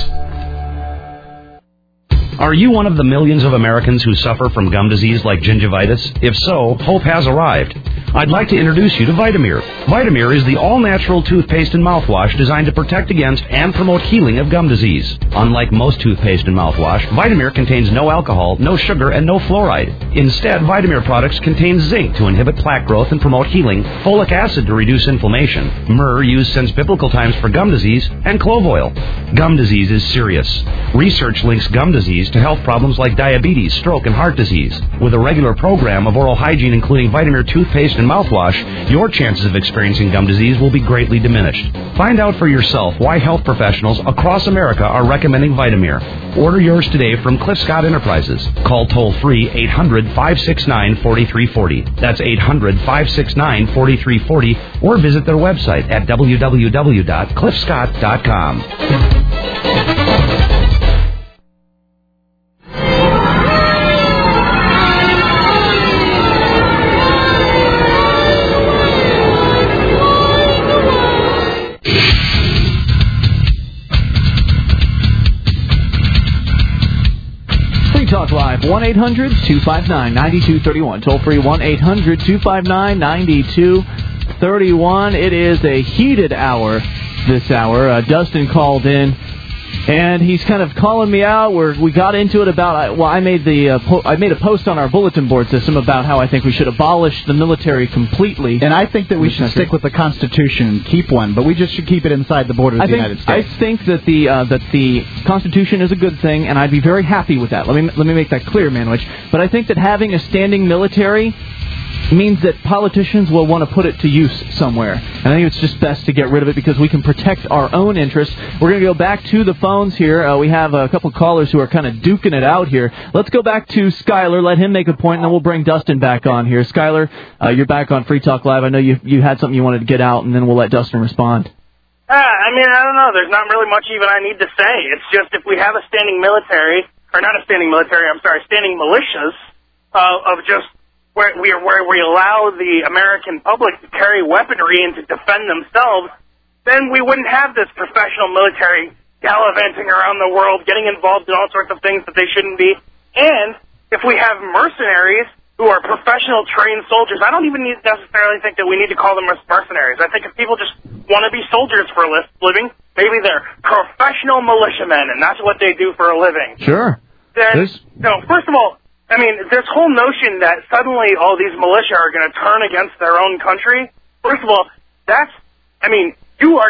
M: Are you one of the millions of Americans who suffer from gum disease like gingivitis? If so, hope has arrived. I'd like to introduce you to Vitamir. Vitamir is the all-natural toothpaste and mouthwash designed to protect against and promote healing of gum disease. Unlike most toothpaste and mouthwash, Vitamir contains no alcohol, no sugar, and no fluoride. Instead, Vitamir products contain zinc to inhibit plaque growth and promote healing, folic acid to reduce inflammation, myrrh used since biblical times for gum disease, and clove oil. Gum disease is serious. Research links gum disease to health problems like diabetes, stroke, and heart disease. With a regular program of oral hygiene including Vitamir toothpaste and mouthwash, your chances of experiencing gum disease will be greatly diminished. Find out for yourself why health professionals across America are recommending Vitamir. Order yours today from Cliff Scott Enterprises. Call toll-free 800-569-4340. That's 800-569-4340, or visit their website at www.cliffscott.com.
B: 1-800-259-9231. Toll free 1-800-259-9231. It is a heated hour this hour. Dustin called in, and he's kind of calling me out. We got into it about, I made a post on our bulletin board system about how I think we should abolish the military completely.
C: And I think that we should stick with the Constitution and keep one, but we just should keep it inside the borders of the United States.
B: I think that the Constitution is a good thing, and I'd be very happy with that. Let me make that clear, Manwich. But I think that having a standing military means that politicians will want to put it to use somewhere. And I think it's just best to get rid of it because we can protect our own interests. We're going to go back to the phones here. We have a couple callers who are kind of duking it out here. Let's go back to Skyler, let him make a point, and then we'll bring Dustin back on here. Skyler, you're back on Free Talk Live. I know you had something you wanted to get out, and then we'll let Dustin respond.
O: I don't know. There's not really much even I need to say. It's just if we have a standing military, or not a standing military, standing militias of just where we allow the American public to carry weaponry and to defend themselves, then we wouldn't have this professional military gallivanting around the world, getting involved in all sorts of things that they shouldn't be. And if we have mercenaries who are professional trained soldiers, I don't even necessarily think that we need to call them mercenaries. I think if people just want to be soldiers for a living, maybe they're professional militiamen, and that's what they do for a living.
B: Sure.
O: Then, first of all, this whole notion that suddenly all these militia are going to turn against their own country, first of all,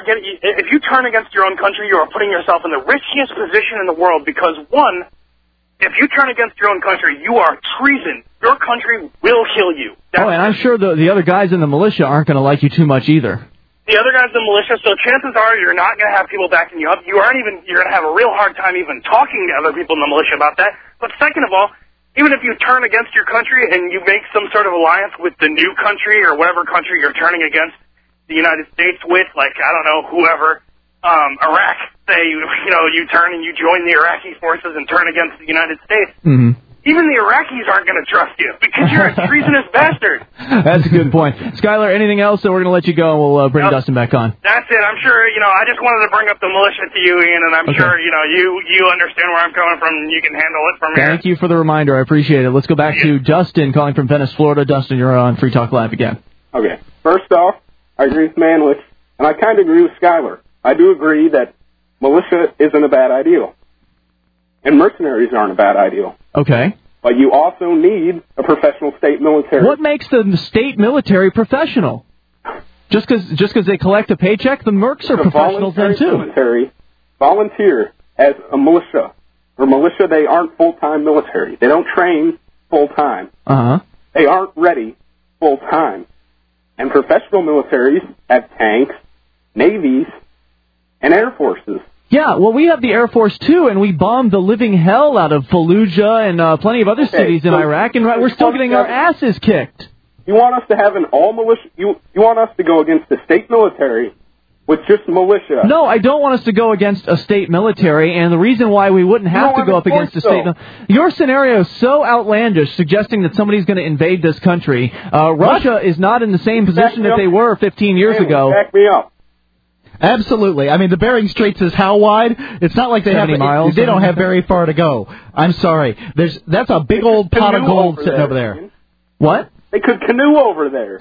O: if you turn against your own country, you are putting yourself in the riskiest position in the world because, one, If you turn against your own country, you are treason. Your country will kill you.
B: And I'm sure the other guys in the militia aren't going to like you too much either.
O: The other guys in the militia, so chances are you're not going to have people backing you up. You're going to have a real hard time even talking to other people in the militia about that. But second of all, even if you turn against your country and you make some sort of alliance with the new country or whatever country you're turning against the United States with, like, I don't know, whoever, Iraq, say, you turn and you join the Iraqi forces and turn against the United States.
B: Mm-hmm.
O: Even the Iraqis aren't going to trust you because you're a treasonous bastard.
B: That's a good point. Skylar, anything else? So we're going to let you go, and we'll bring Dustin back on.
O: That's it. I'm sure, I just wanted to bring up the militia to you, Ian, and I'm sure, you understand where I'm coming from, and you can handle it from here.
B: Thank you for the reminder. I appreciate it. Let's go back to Dustin calling from Venice, Florida. Dustin, you're on Free Talk Live again.
J: Okay. First off, I agree with Manlich, and I kind of agree with Skylar. I do agree that militia isn't a bad idea, and mercenaries aren't a bad idea.
B: Okay.
J: But you also need a professional state military.
B: What makes the state military professional? Just because they collect a paycheck, the mercs are professionals then too.
J: Military volunteer as a militia. For militia, they aren't full-time military. They don't train full-time.
B: Uh-huh.
J: They aren't ready full-time. And professional militaries have tanks, navies, and air forces.
B: Yeah, well, we have the Air Force, too, and we bombed the living hell out of Fallujah and plenty of other cities in Iraq, and we're still getting our asses kicked.
J: You want us to have an all-militia... You want us to go against the state military with just militia.
B: No, I don't want us to go against a state military, and the reason why we wouldn't have to go up against a state... Your scenario is so outlandish, suggesting that somebody's going to invade this country. Russia is not in the same position that they were 15 years ago.
J: Back me up.
C: Absolutely. I mean, the Bering Straits is how wide? It's not like they have
B: miles.
C: They don't have very far to go. I'm sorry. That's a big old pot of gold sitting over there. What?
J: They could canoe over there.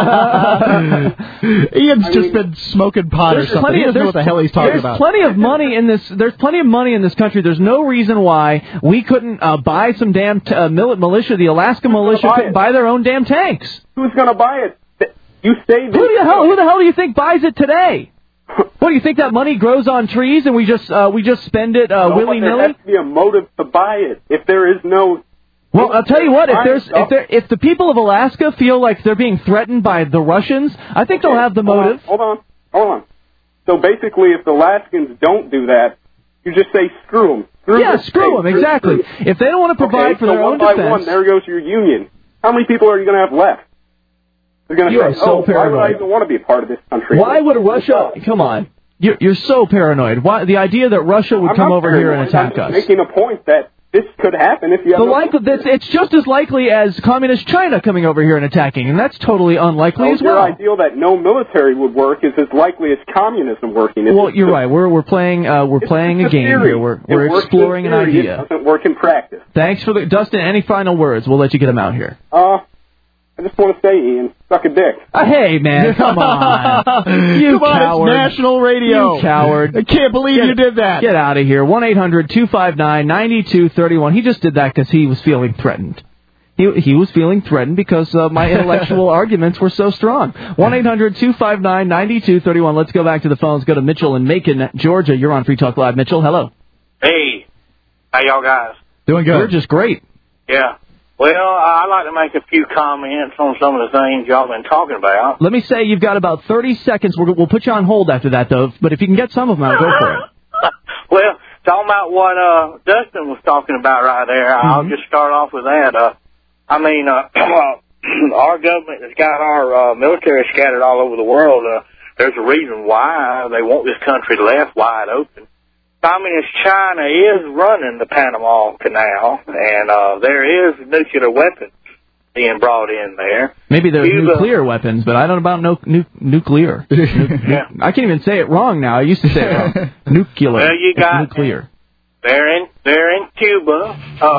C: Ian's just been smoking pot or something. He doesn't know what the hell he's talking about.
B: There's plenty of money in this. There's plenty of money in this country. There's no reason why we couldn't buy some damn militia. The Alaska militia couldn't buy their own damn tanks.
J: Who's going to buy it? You say
B: who the hell do you think buys it today? What, do you think that money grows on trees and we just spend it willy-nilly?
J: There has to be a motive to buy it. If there is no...
B: Well, I'll tell you what, if the people of Alaska feel like they're being threatened by the Russians, I think they'll have the motive.
J: Hold on. So basically, if the Alaskans don't do that, you just say screw them.
B: Screw them, exactly. If they don't want to provide for their own defense...
J: one by one, there goes your union. How many people are you going to have left? They're going to say,
B: paranoid.
J: Why would I even want to be a part of this country?
B: Why would Russia... Come on. You're so paranoid. Why, the idea that Russia would come over here and attack us.
J: I'm making a point that this could happen if you have...
B: It's just as likely as communist China coming over here and attacking, and that's totally unlikely as well.
J: Your ideal that no military would work is as likely as communism working.
B: You're right. We're playing a game here. We're exploring an idea.
J: It doesn't work in practice.
B: Thanks for Dustin, any final words? We'll let you get them out here.
J: I just want to say, Ian, suck a dick.
B: Hey, man, come on. You coward.
C: It's national radio.
B: You coward.
C: I can't believe you did that.
B: Get out of here. 1-800-259-9231. He just did that because he was feeling threatened. He was feeling threatened because my intellectual arguments were so strong. 1-800-259-9231. Let's go back to the phones. Go to Mitchell in Macon, Georgia. You're on Free Talk Live. Mitchell, hello.
P: Hey. How y'all guys?
B: Doing good. We're just great.
P: Yeah. Well, I'd like to make a few comments on some of the things y'all been talking about.
B: Let me say you've got about 30 seconds. We'll put you on hold after that, though. But if you can get some of them out, go for it.
P: Well, talking about what Dustin was talking about right there, I'll just start off with that. Our government has got our military scattered all over the world. There's a reason why they want this country left wide open. Communist China is running the Panama Canal, and there is nuclear weapons being brought in there.
B: Maybe there's nuclear weapons, but I don't know about nuclear.
P: Yeah.
B: I can't even say it wrong now. I used to say it wrong. Nuclear.
P: Well, you got
B: nuclear.
P: They're in Cuba.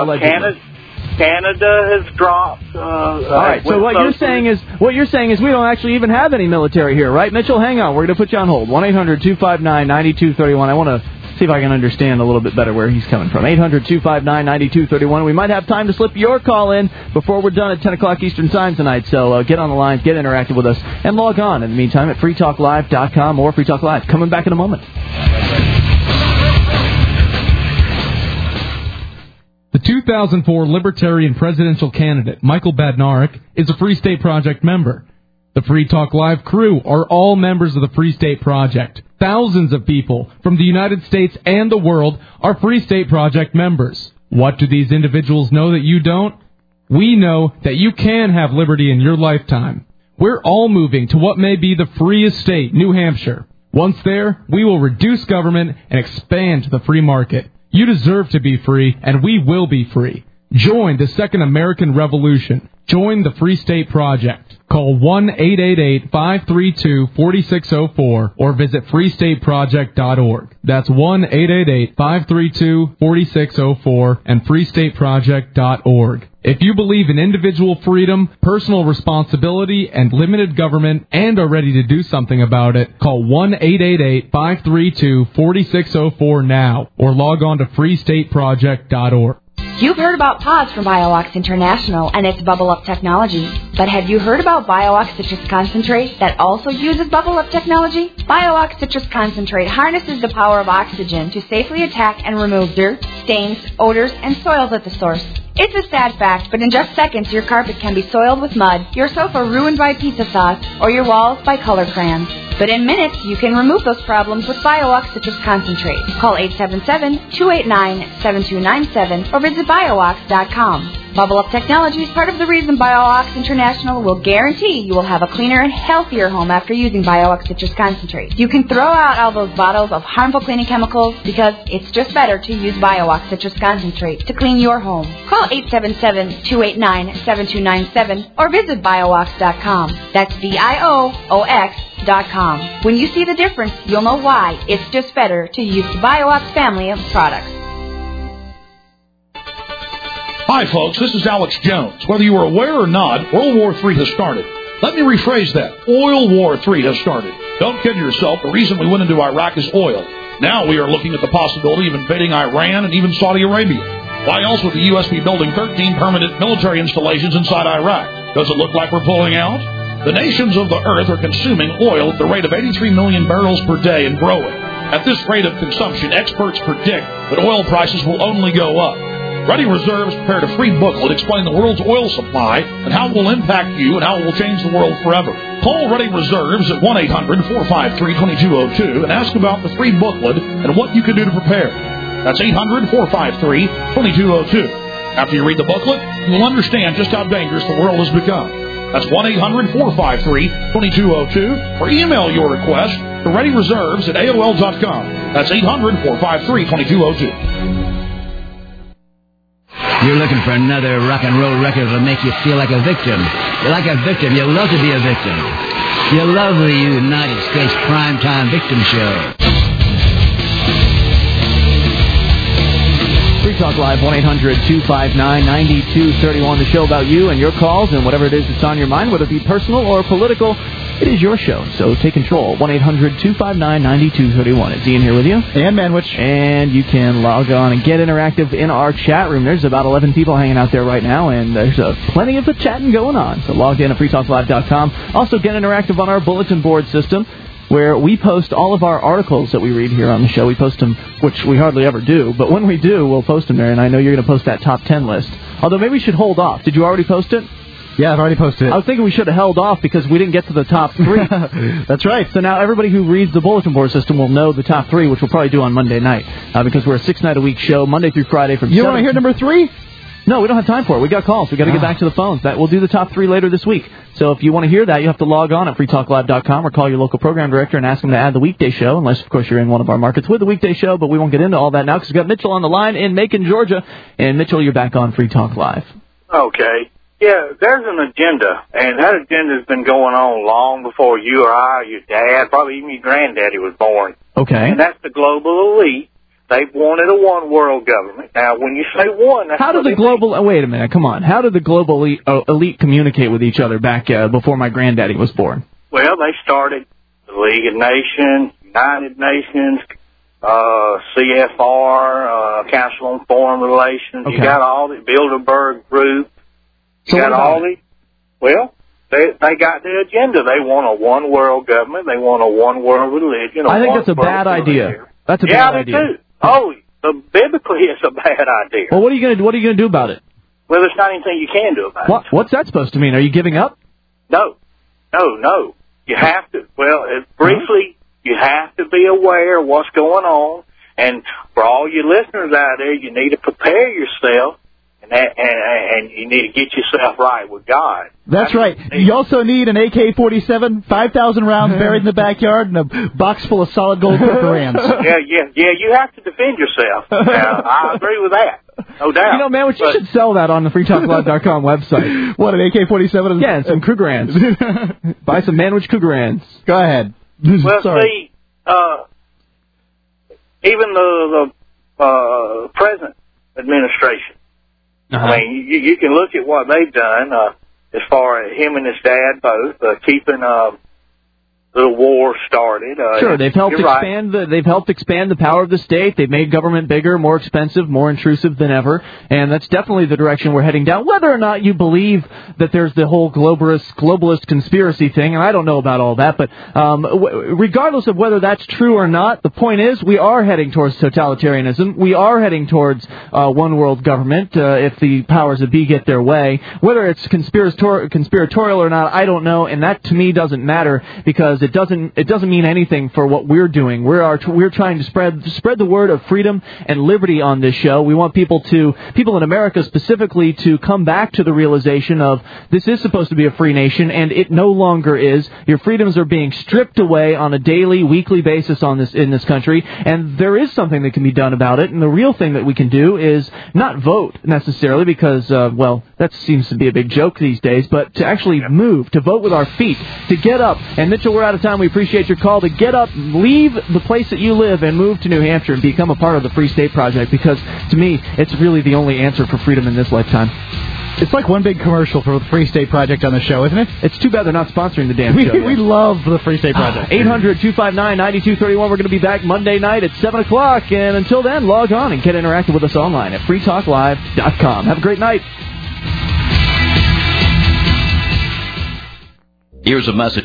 P: Canada has dropped.
B: All right. So what you're saying is we don't actually even have any military here, right, Mitchell? Hang on. We're going to put you on hold. 1-800-259-9231. I want to see if I can understand a little bit better where he's coming from. 800-259-9231. We might have time to slip your call in before we're done at 10 o'clock Eastern Time tonight. So get on the lines, get interactive with us, and log on in the meantime at freetalklive.com or Free Talk Live. Coming back in a moment.
L: The 2004 Libertarian presidential candidate, Michael Badnarik, is a Free State Project member. The Free Talk Live crew are all members of the Free State Project. Thousands of people from the United States and the world are Free State Project members. What do these individuals know that you don't? We know that you can have liberty in your lifetime. We're all moving to what may be the freest state, New Hampshire. Once there, we will reduce government and expand the free market. You deserve to be free, and we will be free. Join the Second American Revolution. Join the Free State Project. Call 1-888-532-4604 or visit freestateproject.org. That's 1-888-532-4604 and freestateproject.org. If you believe in individual freedom, personal responsibility, and limited government and are ready to do something about it, call 1-888-532-4604 now or log on to freestateproject.org.
K: You've heard about PAWS from BioOx International and its Bubble Up technology. But have you heard about BioOx Citrus Concentrate that also uses Bubble Up technology? BioOx Citrus Concentrate harnesses the power of oxygen to safely attack and remove dirt, stains, odors, and soils at the source. It's a sad fact, but in just seconds your carpet can be soiled with mud, your sofa ruined by pizza sauce, or your walls by color crayons. But in minutes, you can remove those problems with BioOx Citrus Concentrate. Call 877-289-7297 or visit BioOx.com. Bubble Up technology is part of the reason BioOx International will guarantee you will have a cleaner and healthier home after using BioOx Citrus Concentrate. You can throw out all those bottles of harmful cleaning chemicals because it's just better to use BioOx Citrus Concentrate to clean your home. Call 877-289-7297 or visit BioOx.com. That's BIOOX.com. When you see the difference, you'll know why it's just better to use the BioOx family of products.
Q: Hi, folks. This is Alex Jones. Whether you are aware or not, World War III has started. Let me rephrase that. Oil War III has started. Don't kid yourself. The reason we went into Iraq is oil. Now we are looking at the possibility of invading Iran and even Saudi Arabia. Why else would the U.S. be building 13 permanent military installations inside Iraq? Does it look like we're pulling out? The nations of the earth are consuming oil at the rate of 83 million barrels per day and growing. At this rate of consumption, experts predict that oil prices will only go up. Ready Reserves prepared a free booklet explaining the world's oil supply and how it will impact you and how it will change the world forever. Call Ready Reserves at 1-800-453-2202 and ask about the free booklet and what you can do to prepare. That's 800-453-2202. After you read the booklet, you will understand just how dangerous the world has become. That's 1-800-453-2202 or email your request to ReadyReserves at AOL.com. That's 800-453-2202.
I: You're looking for another rock and roll record that'll make you feel like a victim. You're like a victim. You love to be a victim. You love the United States Primetime Victim Show.
B: Free Talk Live, 1-800-259-9231. The show about you and your calls and whatever it is that's on your mind, whether it be personal or political. It is your show, so take control. 1-800-259-9231. It's Ian here with you.
C: And Manwich.
B: And you can log on and get interactive in our chat room. There's about 11 people hanging out there right now, and there's plenty of chatting going on. So log in at freetalklive.com. Also get interactive on our bulletin board system, where we post all of our articles that we read here on the show. We post them, which we hardly ever do, but when we do, we'll post them there, and I know you're going to post that top 10 list. Although maybe we should hold off. Did you already post it?
C: Yeah, I've already posted it.
B: I was thinking we should have held off because we didn't get to the top 3.
C: That's right.
B: So now everybody who reads the bulletin board system will know the top 3, which we'll probably do on Monday night, because we're a 6-night-a-week show, Monday through Friday from 7.
C: You want to hear number 3?
B: No, we don't have time for it. We got calls. We got to get back to the phones. We'll do the top 3 later this week. So if you want to hear that, you have to log on at freetalklive.com or call your local program director and ask them to add the weekday show, unless, of course, you're in one of our markets with the weekday show. But we won't get into all that now because we've got Mitchell on the line in Macon, Georgia. And, Mitchell, you're back on Free Talk Live.
P: Okay. Yeah, there's an agenda, and that agenda has been going on long before you or I or your dad, probably even your granddaddy was born.
B: Okay.
P: And that's the global elite. They wanted a one-world government. Now, when you say one, that's
B: how did the global... wait a minute, come on. How did the global elite communicate with each other back before my granddaddy was born?
P: Well, they started the League of Nations, United Nations, CFR, Council on Foreign Relations. Okay. You got all the Bilderberg Group. You got all the... Well, they got the agenda. They want a one-world government. They want a one-world religion.
B: I think that's a bad idea. That's a bad idea.
P: Yeah, they do. Oh, biblically it's a bad idea.
B: Well, what are you gonna do about it?
P: Well, there's not anything you can do about it.
B: What's that supposed to mean? Are you giving up?
P: No. You have to. Well, briefly, you have to be aware of what's going on, and for all your listeners out there, you need to prepare yourself. And you need to get yourself right with God.
C: That's right. You also need an AK-47, 5,000 rounds buried in the backyard, and a box full of solid gold Cookeraans.
P: Yeah. You have to defend yourself. I agree with that. No doubt.
B: You know, man, you should sell that on the freetalklive.com website.
C: What, an AK-47?
B: Yeah, and some Cookeraans. Buy some Manwich Cookeraans.
C: Go ahead.
P: Well,
C: Sorry.
P: see, even the present administration, I mean, you can look at what they've done as far as him and his dad both keeping the war started.
B: Sure, they've helped expand the power of the state. They've made government bigger, more expensive, more intrusive than ever, and that's definitely the direction we're heading down. Whether or not you believe that there's the whole globalist conspiracy thing, and I don't know about all that, but regardless of whether that's true or not, the point is we are heading towards totalitarianism. We are heading towards one world government if the powers that be get their way. Whether it's conspiratorial or not, I don't know, and that to me doesn't matter because it doesn't mean anything for what we're doing. We're trying to spread the word of freedom and liberty on this show. We want people in America specifically to come back to the realization of this is supposed to be a free nation, and it no longer is. Your freedoms are being stripped away on a daily, weekly basis in this country, and there is something that can be done about it. And the real thing that we can do is not vote necessarily, because that seems to be a big joke these days, but to actually move, to vote with our feet, to get up. And Mitchell, we're out of time. We appreciate your call. To get up, leave the place that you live, and move to New Hampshire and become a part of the Free State Project, because to me, it's really the only answer for freedom in this lifetime.
C: It's like one big commercial for the Free State Project on the show, isn't it?
B: It's too bad they're not sponsoring the damn show.
C: We love the Free State Project.
B: 800-259-9231. We're going to be back Monday night at 7 o'clock. And until then, log on and get interactive with us online at freetalklive.com. Have a great night.
R: Here's a message